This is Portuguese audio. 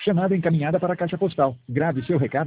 Chamada encaminhada para a caixa postal. Grave seu recado.